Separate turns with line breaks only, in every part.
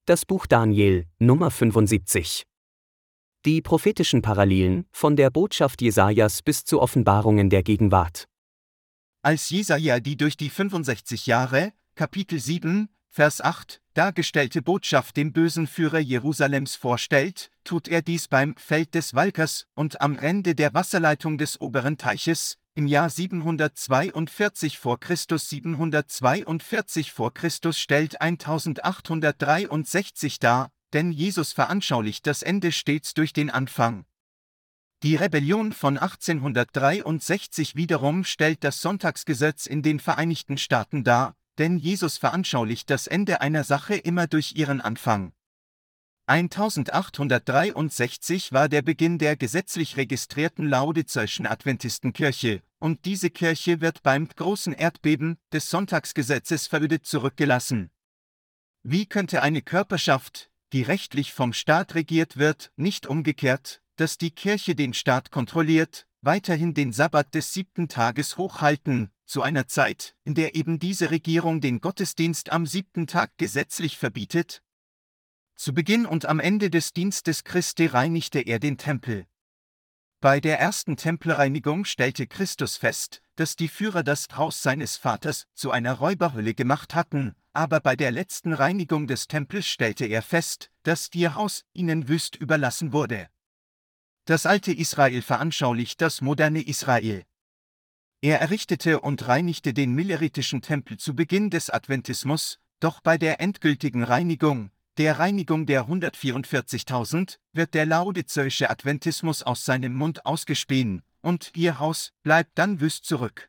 Das Buch Daniel, Nummer 75. Die prophetischen Parallelen, von der Botschaft Jesajas bis zu Offenbarungen der Gegenwart.
Als Jesaja die durch die 65 Jahre, Kapitel 7, Vers 8, dargestellte Botschaft dem bösen Führer Jerusalems vorstellt, tut er dies beim Feld des Walkers und am Ende der Wasserleitung des oberen Teiches, im Jahr 742 v. Chr. 742 v. Chr. stellt 1863 dar, denn Jesus veranschaulicht das Ende stets durch den Anfang. Die Rebellion von 1863 wiederum stellt das Sonntagsgesetz in den Vereinigten Staaten dar, denn Jesus veranschaulicht das Ende einer Sache immer durch ihren Anfang. 1863 war der Beginn der gesetzlich registrierten Laodiceischen Adventistenkirche, und diese Kirche wird beim großen Erdbeben des Sonntagsgesetzes verödet zurückgelassen. Wie könnte eine Körperschaft, die rechtlich vom Staat regiert wird, nicht umgekehrt, dass die Kirche den Staat kontrolliert, weiterhin den Sabbat des 7. Tages hochhalten, zu einer Zeit, in der eben diese Regierung den Gottesdienst am 7. Tag gesetzlich verbietet? Zu Beginn und am Ende des Dienstes Christi reinigte er den Tempel. Bei der ersten Tempelreinigung stellte Christus fest, dass die Führer das Haus seines Vaters zu einer Räuberhölle gemacht hatten, aber bei der letzten Reinigung des Tempels stellte er fest, dass ihr Haus ihnen wüst überlassen wurde. Das alte Israel veranschaulicht das moderne Israel. Er errichtete und reinigte den milleritischen Tempel zu Beginn des Adventismus, doch bei der endgültigen Reinigung, der Reinigung der 144.000, wird der laodizäische Adventismus aus seinem Mund ausgespien, und ihr Haus bleibt dann wüst zurück.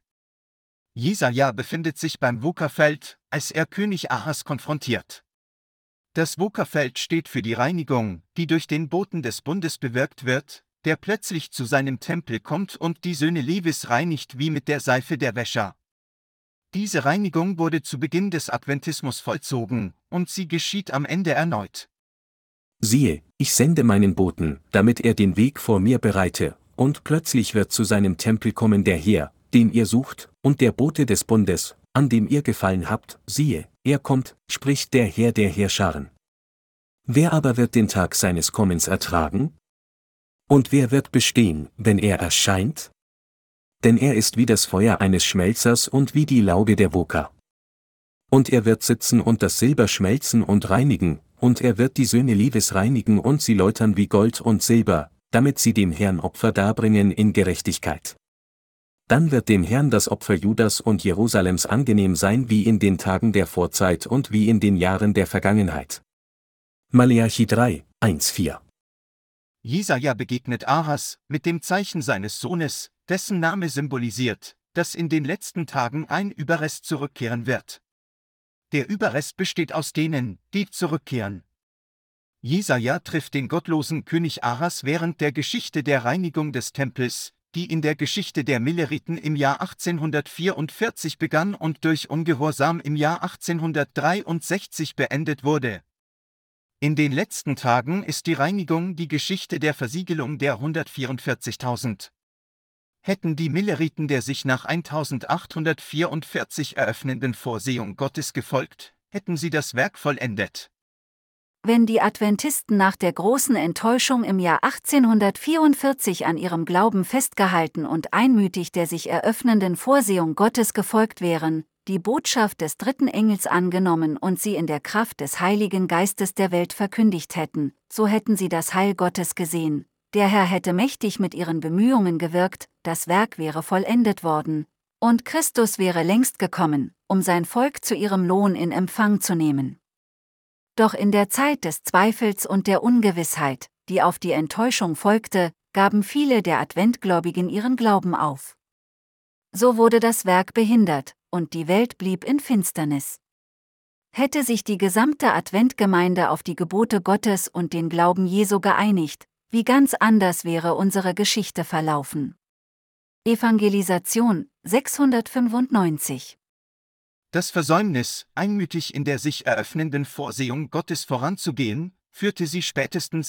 Jesaja befindet sich beim Wucherfeld, als er König Ahas konfrontiert. Das Wucherfeld steht für die Reinigung, die durch den Boten des Bundes bewirkt wird, der plötzlich zu seinem Tempel kommt und die Söhne Levis reinigt wie mit der Seife der Wäscher. Diese Reinigung wurde zu Beginn des Adventismus vollzogen, und sie geschieht am Ende erneut.
Siehe, ich sende meinen Boten, damit er den Weg vor mir bereite, und plötzlich wird zu seinem Tempel kommen der Herr, den ihr sucht, und der Bote des Bundes, an dem ihr gefallen habt, siehe, er kommt, spricht der Herr der Heerscharen. Wer aber wird den Tag seines Kommens ertragen? Und wer wird bestehen, wenn er erscheint? Denn er ist wie das Feuer eines Schmelzers und wie die Lauge der Woker. Und er wird sitzen und das Silber schmelzen und reinigen, und er wird die Söhne Levis reinigen und sie läutern wie Gold und Silber, damit sie dem Herrn Opfer darbringen in Gerechtigkeit. Dann wird dem Herrn das Opfer Judas und Jerusalems angenehm sein wie in den Tagen der Vorzeit und wie in den Jahren der Vergangenheit. Maleachi 3, 1-4.
Jesaja begegnet Ahas mit dem Zeichen seines Sohnes, dessen Name symbolisiert, dass in den letzten Tagen ein Überrest zurückkehren wird. Der Überrest besteht aus denen, die zurückkehren. Jesaja trifft den gottlosen König Ahas während der Geschichte der Reinigung des Tempels, die in der Geschichte der Milleriten im Jahr 1844 begann und durch Ungehorsam im Jahr 1863 beendet wurde. In den letzten Tagen ist die Reinigung die Geschichte der Versiegelung der 144.000. Hätten die Milleriten der sich nach 1844 eröffnenden Vorsehung Gottes gefolgt, hätten sie das Werk vollendet.
Wenn die Adventisten nach der großen Enttäuschung im Jahr 1844 an ihrem Glauben festgehalten und einmütig der sich eröffnenden Vorsehung Gottes gefolgt wären, die Botschaft des dritten Engels angenommen und sie in der Kraft des Heiligen Geistes der Welt verkündigt hätten, so hätten sie das Heil Gottes gesehen. Der Herr hätte mächtig mit ihren Bemühungen gewirkt, das Werk wäre vollendet worden, und Christus wäre längst gekommen, um sein Volk zu ihrem Lohn in Empfang zu nehmen. Doch in der Zeit des Zweifels und der Ungewissheit, die auf die Enttäuschung folgte, gaben viele der Adventgläubigen ihren Glauben auf. So wurde das Werk behindert, und die Welt blieb in Finsternis. Hätte sich die gesamte Adventgemeinde auf die Gebote Gottes und den Glauben Jesu geeinigt, wie ganz anders wäre unsere Geschichte verlaufen. Evangelisation 695.
Das Versäumnis, einmütig in der sich eröffnenden Vorsehung Gottes voranzugehen, führte sie spätestens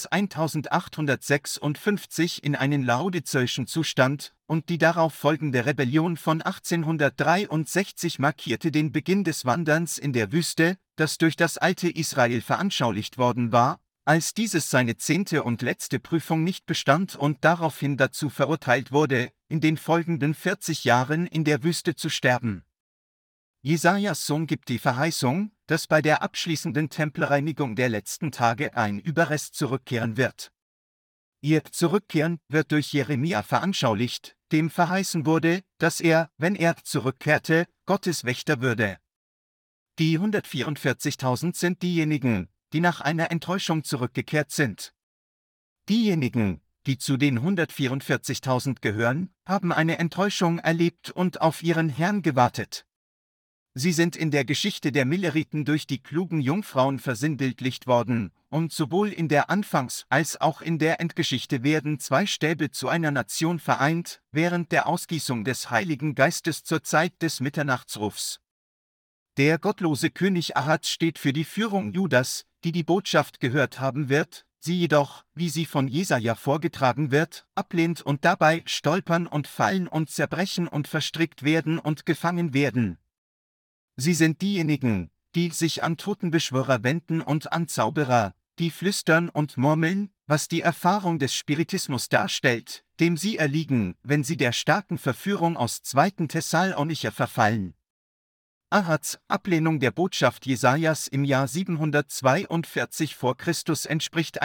1856 in einen laodizäischen Zustand, und die darauf folgende Rebellion von 1863 markierte den Beginn des Wanderns in der Wüste, das durch das alte Israel veranschaulicht worden war, als dieses seine 10. und letzte Prüfung nicht bestand und daraufhin dazu verurteilt wurde, in den folgenden 40 Jahren in der Wüste zu sterben. Jesajas Sohn gibt die Verheißung, dass bei der abschließenden Tempelreinigung der letzten Tage ein Überrest zurückkehren wird. Ihr Zurückkehren wird durch Jeremia veranschaulicht, dem verheißen wurde, dass er, wenn er zurückkehrte, Gottes Wächter würde. Die 144.000 sind diejenigen, die nach einer Enttäuschung zurückgekehrt sind. Diejenigen, die zu den 144.000 gehören, haben eine Enttäuschung erlebt und auf ihren Herrn gewartet. Sie sind in der Geschichte der Milleriten durch die klugen Jungfrauen versinnbildlicht worden, und sowohl in der Anfangs- als auch in der Endgeschichte werden zwei Stäbe zu einer Nation vereint, während der Ausgießung des Heiligen Geistes zur Zeit des Mitternachtsrufs. Der gottlose König Ahaz steht für die Führung Judas, die die Botschaft gehört haben wird, sie jedoch, wie sie von Jesaja vorgetragen wird, ablehnt und dabei stolpern und fallen und zerbrechen und verstrickt werden und gefangen werden. Sie sind diejenigen, die sich an Totenbeschwörer wenden und an Zauberer, die flüstern und murmeln, was die Erfahrung des Spiritismus darstellt, dem sie erliegen, wenn sie der starken Verführung aus 2. Thessalonicher verfallen. Ahaz' Ablehnung der Botschaft Jesajas im Jahr 742 vor Christus entspricht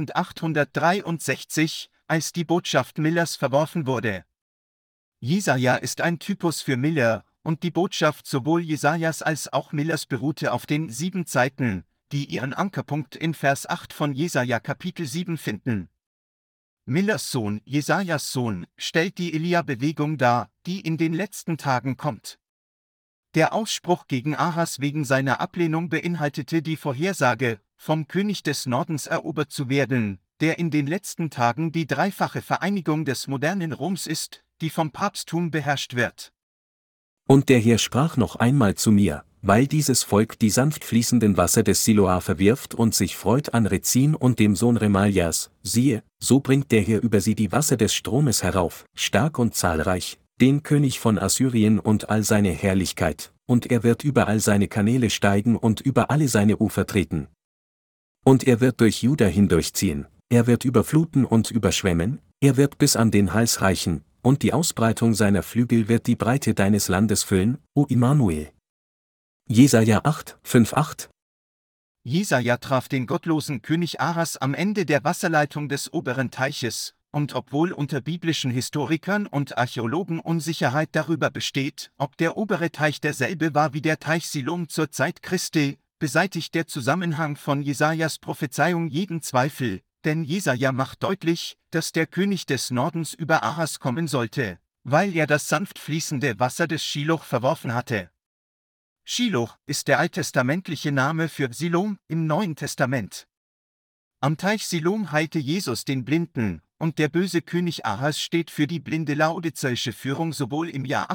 1863, als die Botschaft Millers verworfen wurde. Jesaja ist ein Typus für Miller, und die Botschaft sowohl Jesajas als auch Millers beruhte auf den 7 Zeiten, die ihren Ankerpunkt in Vers 8 von Jesaja Kapitel 7 finden. Millers Sohn, Jesajas Sohn, stellt die Elia-Bewegung dar, die in den letzten Tagen kommt. Der Ausspruch gegen Ahas wegen seiner Ablehnung beinhaltete die Vorhersage, vom König des Nordens erobert zu werden, der in den letzten Tagen die dreifache Vereinigung des modernen Roms ist, die vom Papsttum beherrscht wird.
Und der Herr sprach noch einmal zu mir, weil dieses Volk die sanft fließenden Wasser des Siloah verwirft und sich freut an Rezin und dem Sohn Remaljas, siehe, so bringt der Herr über sie die Wasser des Stromes herauf, stark und zahlreich, den König von Assyrien und all seine Herrlichkeit, und er wird über all seine Kanäle steigen und über alle seine Ufer treten. Und er wird durch Juda hindurchziehen, er wird überfluten und überschwemmen, er wird bis an den Hals reichen, und die Ausbreitung seiner Flügel wird die Breite deines Landes füllen, o Immanuel. Jesaja 8, 5-8.
Jesaja traf den gottlosen König Ahas am Ende der Wasserleitung des oberen Teiches, und obwohl unter biblischen Historikern und Archäologen Unsicherheit darüber besteht, ob der obere Teich derselbe war wie der Teich Silom zur Zeit Christi, beseitigt der Zusammenhang von Jesajas Prophezeiung jeden Zweifel, denn Jesaja macht deutlich, dass der König des Nordens über Ahas kommen sollte, weil er das sanft fließende Wasser des Schiloch verworfen hatte. Schiloch ist der alttestamentliche Name für Silom im Neuen Testament. Am Teich Silom heilte Jesus den Blinden, und der böse König Ahas steht für die blinde laodizäische Führung sowohl im Jahr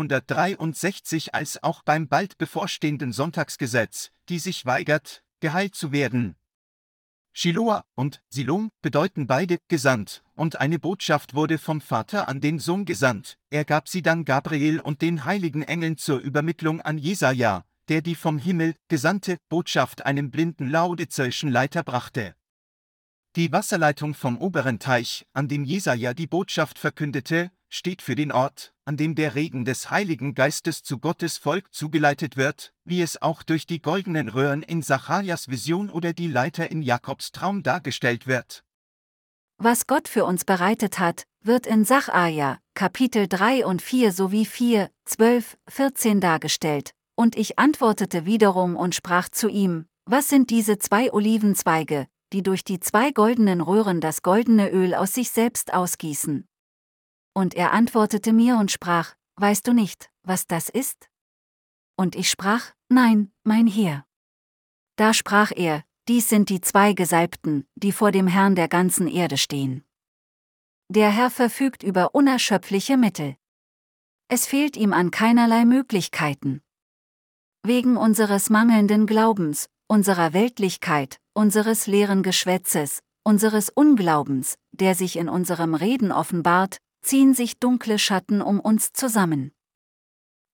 1863 als auch beim bald bevorstehenden Sonntagsgesetz, die sich weigert, geheilt zu werden. Shiloah und Silom bedeuten beide gesandt, und eine Botschaft wurde vom Vater an den Sohn gesandt. Er gab sie dann Gabriel und den heiligen Engeln zur Übermittlung an Jesaja, der die vom Himmel gesandte Botschaft einem blinden laodizäischen Leiter brachte. Die Wasserleitung vom oberen Teich, an dem Jesaja die Botschaft verkündete, steht für den Ort, an dem der Regen des Heiligen Geistes zu Gottes Volk zugeleitet wird, wie es auch durch die goldenen Röhren in Sacharjas Vision oder die Leiter in Jakobs Traum dargestellt wird.
Was Gott für uns bereitet hat, wird in Sacharja, Kapitel 3 und 4 sowie 4, 12, 14 dargestellt. Und ich antwortete wiederum und sprach zu ihm, was sind diese 2 Olivenzweige, die durch die 2 goldenen Röhren das goldene Öl aus sich selbst ausgießen? Und er antwortete mir und sprach, weißt du nicht, was das ist? Und ich sprach, nein, mein Herr. Da sprach er, dies sind die 2 Gesalbten, die vor dem Herrn der ganzen Erde stehen. Der Herr verfügt über unerschöpfliche Mittel. Es fehlt ihm an keinerlei Möglichkeiten. Wegen unseres mangelnden Glaubens, unserer Weltlichkeit, unseres leeren Geschwätzes, unseres Unglaubens, der sich in unserem Reden offenbart, ziehen sich dunkle Schatten um uns zusammen.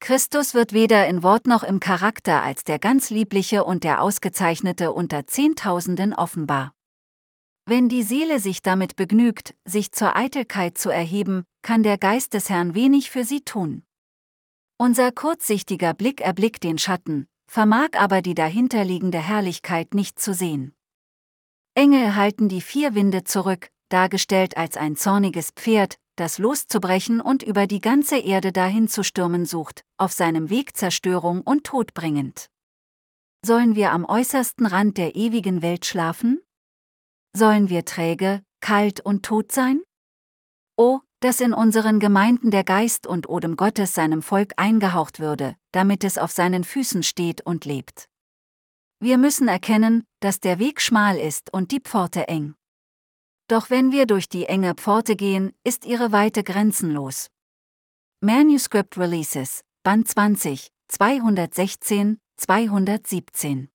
Christus wird weder in Wort noch im Charakter als der ganz Liebliche und der Ausgezeichnete unter Zehntausenden offenbar. Wenn die Seele sich damit begnügt, sich zur Eitelkeit zu erheben, kann der Geist des Herrn wenig für sie tun. Unser kurzsichtiger Blick erblickt den Schatten, vermag aber die dahinterliegende Herrlichkeit nicht zu sehen. Engel halten die vier Winde zurück, dargestellt als ein zorniges Pferd, das loszubrechen und über die ganze Erde dahin zu stürmen sucht, auf seinem Weg Zerstörung und Tod bringend. Sollen wir am äußersten Rand der ewigen Welt schlafen? Sollen wir träge, kalt und tot sein? Oh, dass in unseren Gemeinden der Geist und Odem Gottes seinem Volk eingehaucht würde, damit es auf seinen Füßen steht und lebt. Wir müssen erkennen, dass der Weg schmal ist und die Pforte eng. Doch wenn wir durch die enge Pforte gehen, ist ihre Weite grenzenlos. Manuscript Releases, Band 20, 216, 217.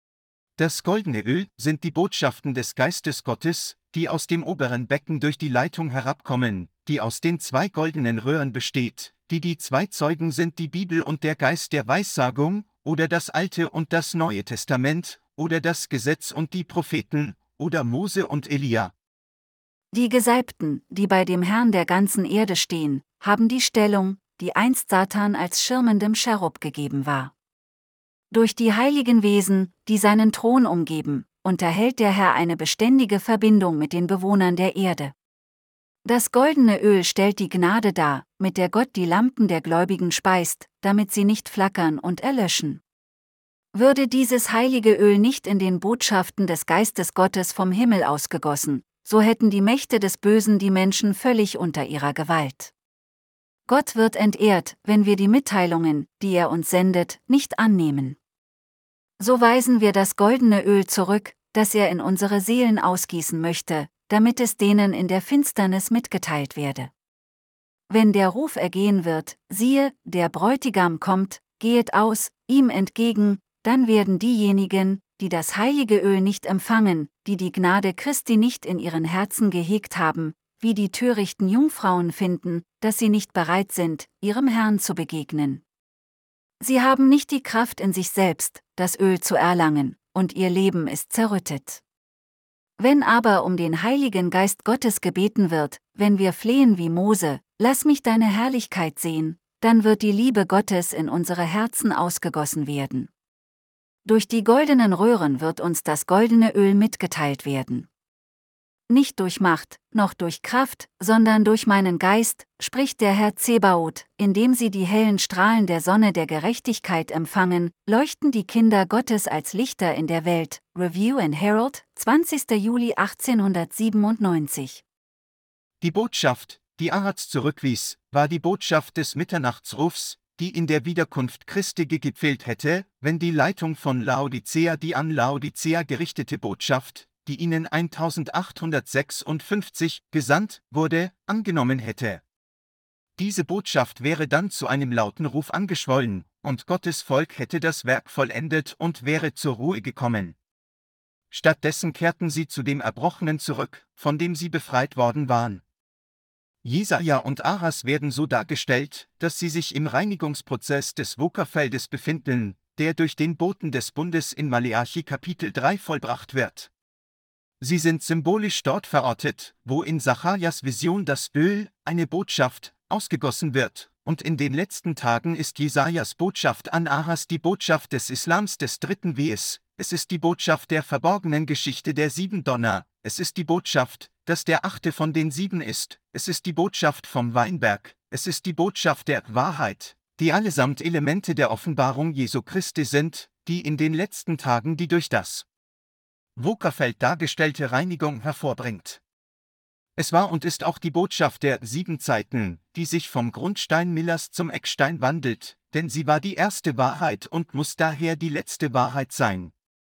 Das goldene Öl sind die Botschaften des Geistes Gottes, die aus dem oberen Becken durch die Leitung herabkommen, die aus den zwei goldenen Röhren besteht, die zwei Zeugen sind, die Bibel und der Geist der Weissagung, oder das Alte und das Neue Testament, oder das Gesetz und die Propheten, oder Mose und Elia.
Die Gesalbten, die bei dem Herrn der ganzen Erde stehen, haben die Stellung, die einst Satan als schirmendem Cherub gegeben war. Durch die heiligen Wesen, die seinen Thron umgeben, unterhält der Herr eine beständige Verbindung mit den Bewohnern der Erde. Das goldene Öl stellt die Gnade dar, mit der Gott die Lampen der Gläubigen speist, damit sie nicht flackern und erlöschen. Würde dieses heilige Öl nicht in den Botschaften des Geistes Gottes vom Himmel ausgegossen, so hätten die Mächte des Bösen die Menschen völlig unter ihrer Gewalt. Gott wird entehrt, wenn wir die Mitteilungen, die er uns sendet, nicht annehmen. So weisen wir das goldene Öl zurück, das er in unsere Seelen ausgießen möchte, damit es denen in der Finsternis mitgeteilt werde. Wenn der Ruf ergehen wird, siehe, der Bräutigam kommt, gehet aus, ihm entgegen, dann werden diejenigen, die das heilige Öl nicht empfangen, die die Gnade Christi nicht in ihren Herzen gehegt haben, wie die törichten Jungfrauen finden, dass sie nicht bereit sind, ihrem Herrn zu begegnen. Sie haben nicht die Kraft in sich selbst, das Öl zu erlangen, und ihr Leben ist zerrüttet. Wenn aber um den Heiligen Geist Gottes gebeten wird, wenn wir flehen wie Mose, lass mich deine Herrlichkeit sehen, dann wird die Liebe Gottes in unsere Herzen ausgegossen werden. Durch die goldenen Röhren wird uns das goldene Öl mitgeteilt werden. Nicht durch Macht, noch durch Kraft, sondern durch meinen Geist, spricht der Herr Zebaoth, indem sie die hellen Strahlen der Sonne der Gerechtigkeit empfangen, leuchten die Kinder Gottes als Lichter in der Welt. Review and Herald, 20. Juli 1897.
Die Botschaft, die Ahaz zurückwies, war die Botschaft des Mitternachtsrufs, die in der Wiederkunft Christi gefehlt hätte, wenn die Leitung von Laodicea die an Laodicea gerichtete Botschaft, die ihnen 1856 gesandt wurde, angenommen hätte. Diese Botschaft wäre dann zu einem lauten Ruf angeschwollen, und Gottes Volk hätte das Werk vollendet und wäre zur Ruhe gekommen. Stattdessen kehrten sie zu dem Erbrochenen zurück, von dem sie befreit worden waren. Jesaja und Ahaz werden so dargestellt, dass sie sich im Reinigungsprozess des Wokerfeldes befinden, der durch den Boten des Bundes in Maleachi Kapitel 3 vollbracht wird. Sie sind symbolisch dort verortet, wo in Zacharias Vision das Öl, eine Botschaft, ausgegossen wird, und in den letzten Tagen ist Jesajas Botschaft an Ahaz die Botschaft des Islams des dritten Wehes, es ist die Botschaft der verborgenen Geschichte der 7 Donner, es ist die Botschaft, dass der 8. von den 7 ist, es ist die Botschaft vom Weinberg, es ist die Botschaft der Wahrheit, die allesamt Elemente der Offenbarung Jesu Christi sind, die in den letzten Tagen die durch das Wokerfeld dargestellte Reinigung hervorbringt. Es war und ist auch die Botschaft der 7 Zeiten, die sich vom Grundstein Millers zum Eckstein wandelt, denn sie war die erste Wahrheit und muss daher die letzte Wahrheit sein.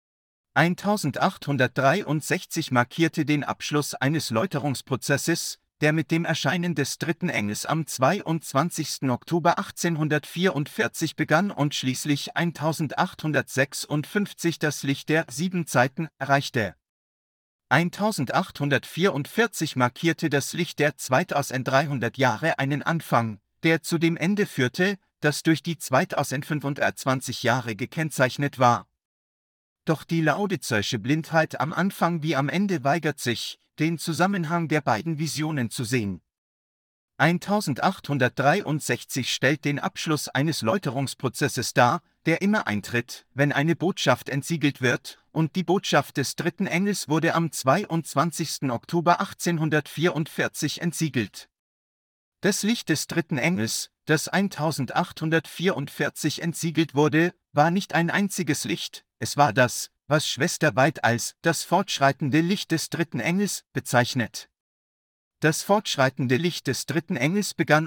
1863 markierte den Abschluss eines Läuterungsprozesses, der mit dem Erscheinen des dritten Engels am 22. Oktober 1844 begann und schließlich 1856 das Licht der 7 Zeiten erreichte. 1844 markierte das Licht der 2300 Jahre einen Anfang, der zu dem Ende führte, das durch die 2025 Jahre gekennzeichnet war. Doch die laodiceische Blindheit am Anfang wie am Ende weigert sich, den Zusammenhang der beiden Visionen zu sehen. 1863 stellt den Abschluss eines Läuterungsprozesses dar, der immer eintritt, wenn eine Botschaft entsiegelt wird, und die Botschaft des dritten Engels wurde am 22. Oktober 1844 entsiegelt. Das Licht des dritten Engels, das 1844 entsiegelt wurde, war nicht ein einziges Licht, es war das, was Schwester White als das fortschreitende Licht des dritten Engels bezeichnet. Das fortschreitende Licht des dritten Engels begann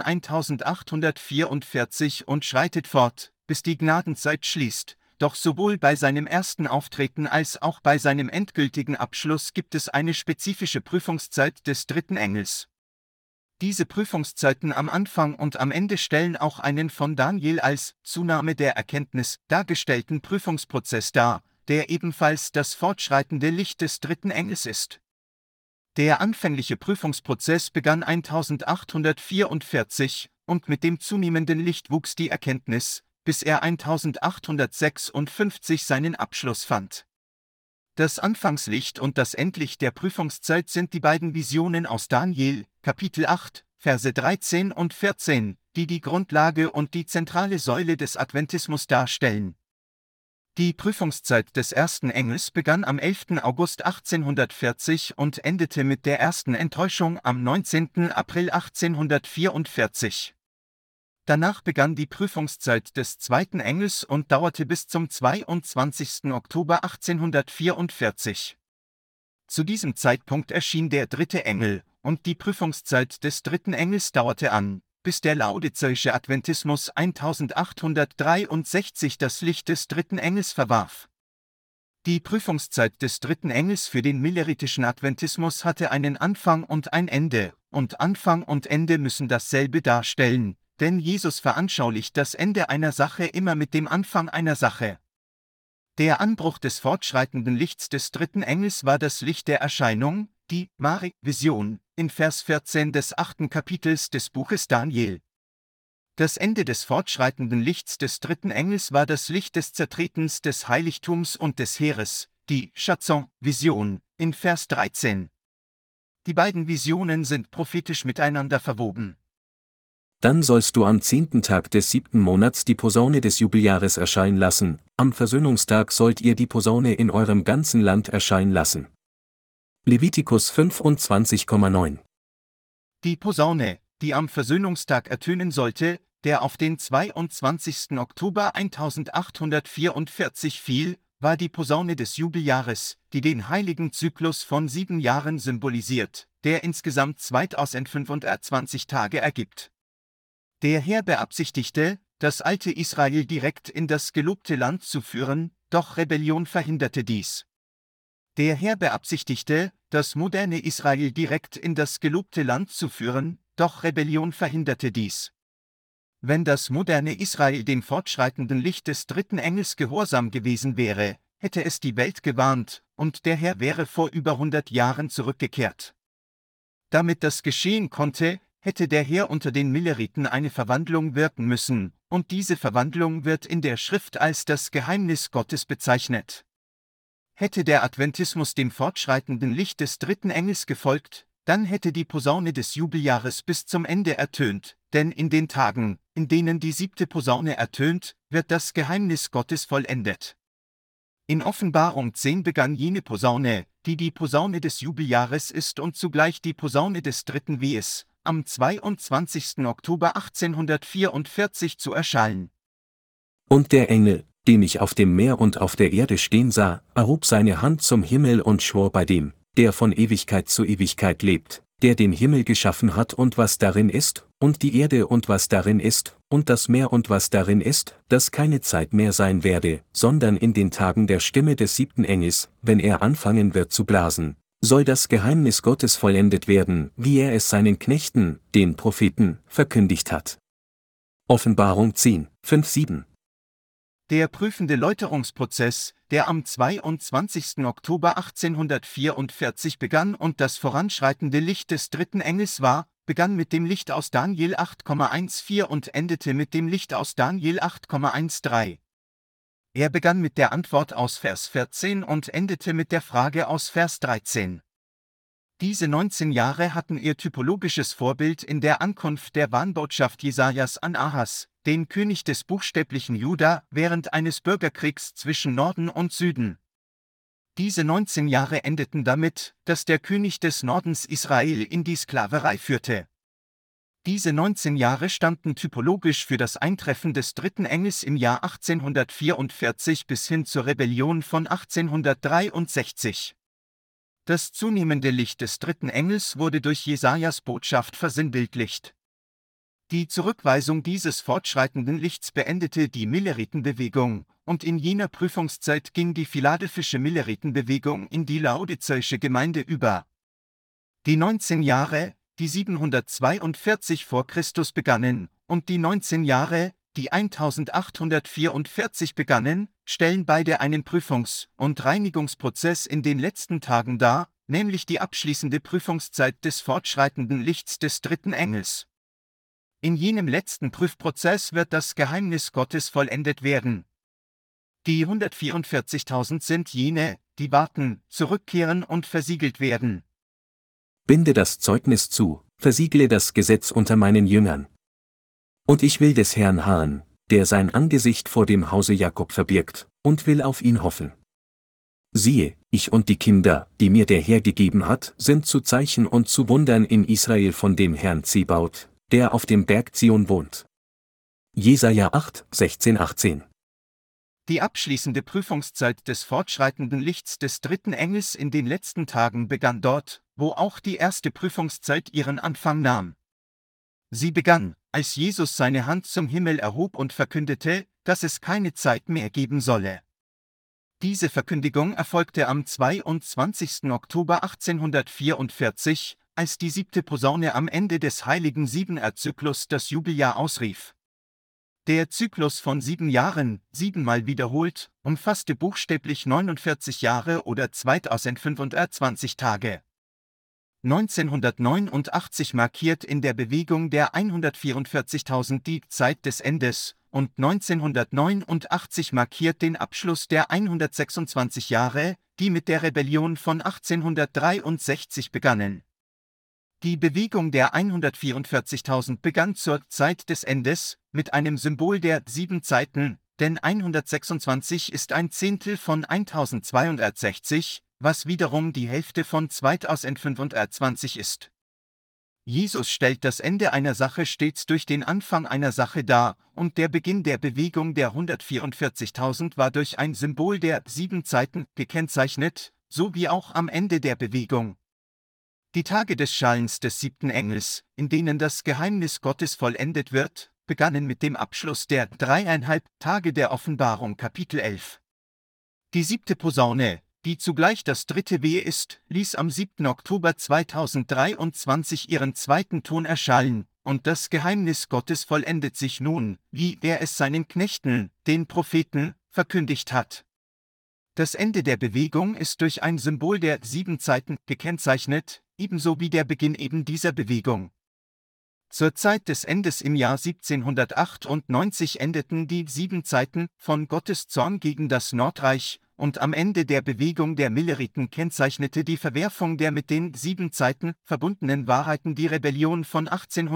1844 und schreitet fort, bis die Gnadenzeit schließt, doch sowohl bei seinem ersten Auftreten als auch bei seinem endgültigen Abschluss gibt es eine spezifische Prüfungszeit des dritten Engels. Diese Prüfungszeiten am Anfang und am Ende stellen auch einen von Daniel als Zunahme der Erkenntnis dargestellten Prüfungsprozess dar, der ebenfalls das fortschreitende Licht des dritten Engels ist. Der anfängliche Prüfungsprozess begann 1844 und mit dem zunehmenden Licht wuchs die Erkenntnis, bis er 1856 seinen Abschluss fand. Das Anfangslicht und das Endlicht der Prüfungszeit sind die beiden Visionen aus Daniel, Kapitel 8, Verse 13 und 14, die die Grundlage und die zentrale Säule des Adventismus darstellen. Die Prüfungszeit des ersten Engels begann am 11. August 1840 und endete mit der ersten Enttäuschung am 19. April 1844. Danach begann die Prüfungszeit des zweiten Engels und dauerte bis zum 22. Oktober 1844. Zu diesem Zeitpunkt erschien der dritte Engel, und die Prüfungszeit des dritten Engels dauerte an, bis der laodiceische Adventismus 1863 das Licht des dritten Engels verwarf. Die Prüfungszeit des dritten Engels für den milleritischen Adventismus hatte einen Anfang und ein Ende, und Anfang und Ende müssen dasselbe darstellen, denn Jesus veranschaulicht das Ende einer Sache immer mit dem Anfang einer Sache. Der Anbruch des fortschreitenden Lichts des dritten Engels war das Licht der Erscheinung, die Mari-Vision, in Vers 14 des 8. Kapitels des Buches Daniel. Das Ende des fortschreitenden Lichts des dritten Engels war das Licht des Zertretens des Heiligtums und des Heeres, die Chatzon-Vision, in Vers 13. Die beiden Visionen sind prophetisch miteinander verwoben.
Dann sollst du am 10. Tag des 7. Monats die Posaune des Jubeljahres erscheinen lassen, am Versöhnungstag sollt ihr die Posaune in eurem ganzen Land erscheinen lassen. Levitikus 25,9.
Die Posaune, die am Versöhnungstag ertönen sollte, der auf den 22. Oktober 1844 fiel, war die Posaune des Jubeljahres, die den heiligen Zyklus von 7 Jahren symbolisiert, der insgesamt 2025 Tage ergibt. Der Herr beabsichtigte, das alte Israel direkt in das gelobte Land zu führen, doch Rebellion verhinderte dies. Der Herr beabsichtigte, das moderne Israel direkt in das gelobte Land zu führen, doch Rebellion verhinderte dies. Wenn das moderne Israel dem fortschreitenden Licht des dritten Engels gehorsam gewesen wäre, hätte es die Welt gewarnt, und der Herr wäre vor über 100 Jahren zurückgekehrt. Damit das geschehen konnte, hätte der Herr unter den Milleriten eine Verwandlung wirken müssen, und diese Verwandlung wird in der Schrift als das Geheimnis Gottes bezeichnet. Hätte der Adventismus dem fortschreitenden Licht des dritten Engels gefolgt, dann hätte die Posaune des Jubeljahres bis zum Ende ertönt, denn in den Tagen, in denen die 7. Posaune ertönt, wird das Geheimnis Gottes vollendet. In Offenbarung 10 begann jene Posaune, die die Posaune des Jubeljahres ist und zugleich die Posaune des dritten Wehes, am 22. Oktober 1844 zu erschallen.
Und der Engel, den ich auf dem Meer und auf der Erde stehen sah, erhob seine Hand zum Himmel und schwor bei dem, der von Ewigkeit zu Ewigkeit lebt, der den Himmel geschaffen hat und was darin ist, und die Erde und was darin ist, und das Meer und was darin ist, dass keine Zeit mehr sein werde, sondern in den Tagen der Stimme des 7. Engels, wenn er anfangen wird zu blasen, soll das Geheimnis Gottes vollendet werden, wie er es seinen Knechten, den Propheten, verkündigt hat. Offenbarung 10, 5, 7.
Der prüfende Läuterungsprozess, der am 22. Oktober 1844 begann und das voranschreitende Licht des dritten Engels war, begann mit dem Licht aus Daniel 8,14 und endete mit dem Licht aus Daniel 8,13. Er begann mit der Antwort aus Vers 14 und endete mit der Frage aus Vers 13. Diese 19 Jahre hatten ihr typologisches Vorbild in der Ankunft der Warnbotschaft Jesajas an Ahas, den König des buchstäblichen Juda, während eines Bürgerkriegs zwischen Norden und Süden. Diese 19 Jahre endeten damit, dass der König des Nordens Israel in die Sklaverei führte. Diese 19 Jahre standen typologisch für das Eintreffen des dritten Engels im Jahr 1844 bis hin zur Rebellion von 1863. Das zunehmende Licht des dritten Engels wurde durch Jesajas Botschaft versinnbildlicht. Die Zurückweisung dieses fortschreitenden Lichts beendete die Milleritenbewegung, und in jener Prüfungszeit ging die philadelphische Milleritenbewegung in die laodizäische Gemeinde über. Die 19 Jahre, die 742 vor Christus begannen, und die 19 Jahre, die 1844 begannen, stellen beide einen Prüfungs- und Reinigungsprozess in den letzten Tagen dar, nämlich die abschließende Prüfungszeit des fortschreitenden Lichts des dritten Engels. In jenem letzten Prüfprozess wird das Geheimnis Gottes vollendet werden. Die 144.000 sind jene, die warten, zurückkehren und versiegelt werden.
Binde das Zeugnis zu, versiegle das Gesetz unter meinen Jüngern. Und ich will des Herrn harren, der sein Angesicht vor dem Hause Jakob verbirgt, und will auf ihn hoffen. Siehe, ich und die Kinder, die mir der Herr gegeben hat, sind zu Zeichen und zu Wundern in Israel von dem Herrn Zebaoth, der auf dem Berg Zion wohnt. Jesaja 8, 16, 18.
Die abschließende Prüfungszeit des fortschreitenden Lichts des dritten Engels in den letzten Tagen begann dort, wo auch die erste Prüfungszeit ihren Anfang nahm. Sie begann, als Jesus seine Hand zum Himmel erhob und verkündete, dass es keine Zeit mehr geben solle. Diese Verkündigung erfolgte am 22. Oktober 1844, als die 7. Posaune am Ende des heiligen Siebener-Zyklus das Jubeljahr ausrief. Der Zyklus von 7 Jahren, 7-mal wiederholt, umfasste buchstäblich 49 Jahre oder 2025 Tage. 1989 markiert in der Bewegung der 144.000 die Zeit des Endes, und 1989 markiert den Abschluss der 126 Jahre, die mit der Rebellion von 1863 begannen. Die Bewegung der 144.000 begann zur Zeit des Endes, mit einem Symbol der 7 Zeiten, denn 126 ist ein Zehntel von 1062, was wiederum die Hälfte von 2025 ist. Jesus stellt das Ende einer Sache stets durch den Anfang einer Sache dar, und der Beginn der Bewegung der 144.000 war durch ein Symbol der 7 Zeiten gekennzeichnet, so wie auch am Ende der Bewegung. Die Tage des Schallens des 7. Engels, in denen das Geheimnis Gottes vollendet wird, begannen mit dem Abschluss der 3,5 Tage der Offenbarung Kapitel 11. Die 7. Posaune, die zugleich das 3. Wehe ist, ließ am 7. Oktober 2023 ihren 2. Ton erschallen, und das Geheimnis Gottes vollendet sich nun, wie er es seinen Knechten, den Propheten, verkündigt hat. Das Ende der Bewegung ist durch ein Symbol der 7 Zeiten gekennzeichnet, ebenso wie der Beginn eben dieser Bewegung. Zur Zeit des Endes im Jahr 1798 endeten die 7 Zeiten von Gottes Zorn gegen das Nordreich, und am Ende der Bewegung der Milleriten kennzeichnete die Verwerfung der mit den 7 Zeiten verbundenen Wahrheiten die Rebellion von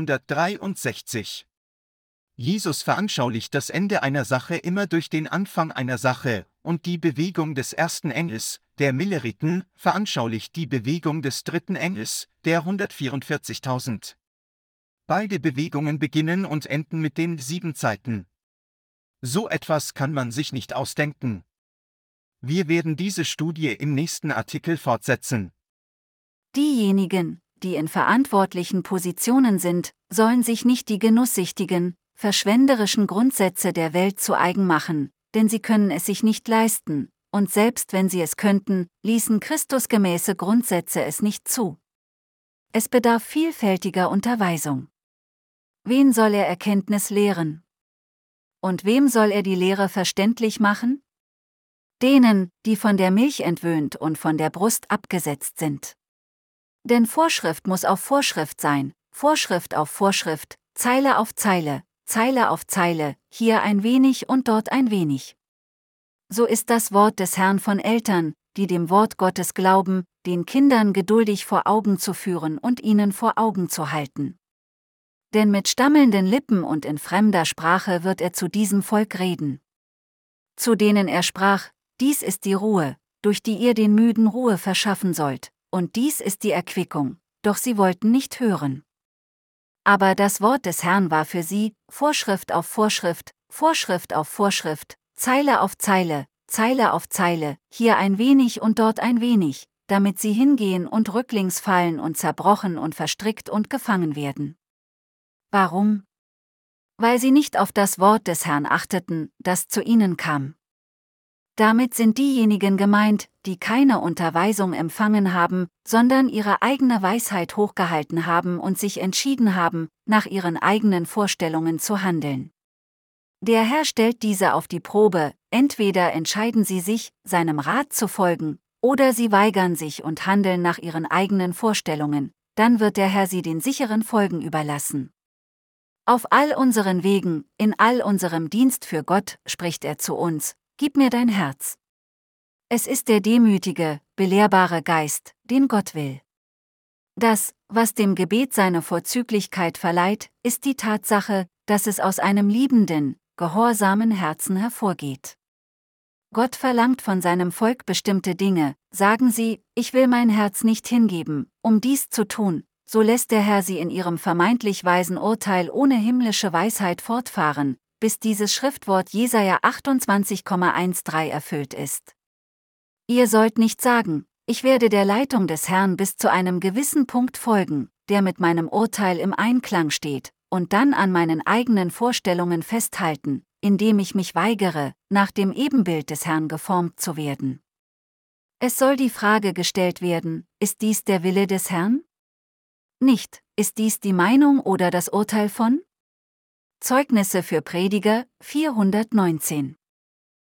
1863. Jesus veranschaulicht das Ende einer Sache immer durch den Anfang einer Sache, und die Bewegung des ersten Engels, der Milleriten, veranschaulicht die Bewegung des dritten Engels, der 144.000. Beide Bewegungen beginnen und enden mit den 7 Zeiten. So etwas kann man sich nicht ausdenken. Wir werden diese Studie im nächsten Artikel fortsetzen.
Diejenigen, die in verantwortlichen Positionen sind, sollen sich nicht die genusssüchtigen, verschwenderischen Grundsätze der Welt zu eigen machen, denn sie können es sich nicht leisten, und selbst wenn sie es könnten, ließen christusgemäße Grundsätze es nicht zu. Es bedarf vielfältiger Unterweisung. Wen soll er Erkenntnis lehren? Und wem soll er die Lehre verständlich machen? Denen, die von der Milch entwöhnt und von der Brust abgesetzt sind. Denn Vorschrift muss auf Vorschrift sein, Vorschrift auf Vorschrift, Zeile auf Zeile, Zeile auf Zeile, hier ein wenig und dort ein wenig. So ist das Wort des Herrn von Eltern, die dem Wort Gottes glauben, den Kindern geduldig vor Augen zu führen und ihnen vor Augen zu halten. Denn mit stammelnden Lippen und in fremder Sprache wird er zu diesem Volk reden. Zu denen er sprach: Dies ist die Ruhe, durch die ihr den Müden Ruhe verschaffen sollt, und dies ist die Erquickung, doch sie wollten nicht hören. Aber das Wort des Herrn war für sie, Vorschrift auf Vorschrift, Vorschrift auf Vorschrift, Zeile auf Zeile, Zeile auf Zeile, hier ein wenig und dort ein wenig, damit sie hingehen und rücklings fallen und zerbrochen und verstrickt und gefangen werden. Warum? Weil sie nicht auf das Wort des Herrn achteten, das zu ihnen kam. Damit sind diejenigen gemeint, die keine Unterweisung empfangen haben, sondern ihre eigene Weisheit hochgehalten haben und sich entschieden haben, nach ihren eigenen Vorstellungen zu handeln. Der Herr stellt diese auf die Probe, entweder entscheiden sie sich, seinem Rat zu folgen, oder sie weigern sich und handeln nach ihren eigenen Vorstellungen, dann wird der Herr sie den sicheren Folgen überlassen. Auf all unseren Wegen, in all unserem Dienst für Gott, spricht er zu uns: Gib mir dein Herz. Es ist der demütige, belehrbare Geist, den Gott will. Das, was dem Gebet seine Vorzüglichkeit verleiht, ist die Tatsache, dass es aus einem liebenden, gehorsamen Herzen hervorgeht. Gott verlangt von seinem Volk bestimmte Dinge. Sagen sie: Ich will mein Herz nicht hingeben, um dies zu tun, so lässt der Herr sie in ihrem vermeintlich weisen Urteil ohne himmlische Weisheit fortfahren, bis dieses Schriftwort Jesaja 28,13 erfüllt ist. Ihr sollt nicht sagen: Ich werde der Leitung des Herrn bis zu einem gewissen Punkt folgen, der mit meinem Urteil im Einklang steht, und dann an meinen eigenen Vorstellungen festhalten, indem ich mich weigere, nach dem Ebenbild des Herrn geformt zu werden. Es soll die Frage gestellt werden: Ist dies der Wille des Herrn? Nicht: Ist dies die Meinung oder das Urteil von? Zeugnisse für Prediger, 419.